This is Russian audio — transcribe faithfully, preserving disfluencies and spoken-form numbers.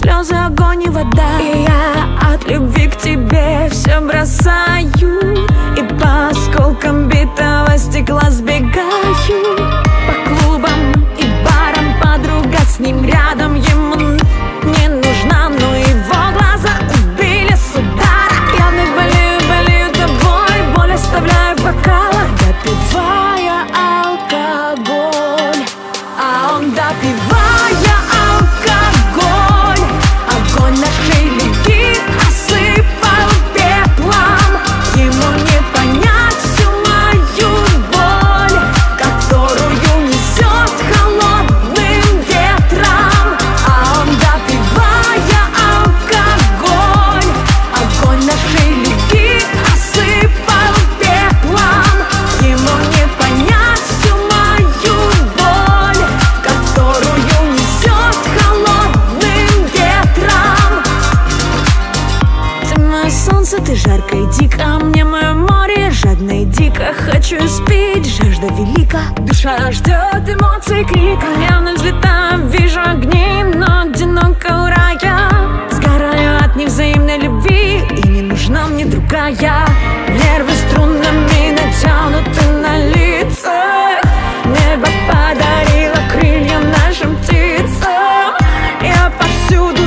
слезы, огонь и вода. И я от любви к тебе все бросаю, и по осколкам битого стекла сбегаю. По клубам и барам подруга с ним рядом, ему не нужна, но его глаза убили с удара. Я вновь болею, болею тобой, боль оставляю в бокалах, допивая алкоголь. А он, допивая алкоголь, огонь нашей любви осыпал пеплом. Ему не понять всю мою боль, которую несет холодным ветром. А он, допивая алкоголь, огонь нашей любви осыпал пеплом. Ему не понять всю мою боль, которую несет холодным ветром. Ты мое солнце, ты жарко и дико, мне мое море жадно и дико. Хочу спить, жажда велика, душа ждет эмоций, крика. Я вновь взлетаю, вижу огни, но одиноко у рая. Сгораю от невзаимной любви, и не нужна мне другая. Нервы струнами натянуты на лицах, небо подарило крылья нашим птицам. Я повсюду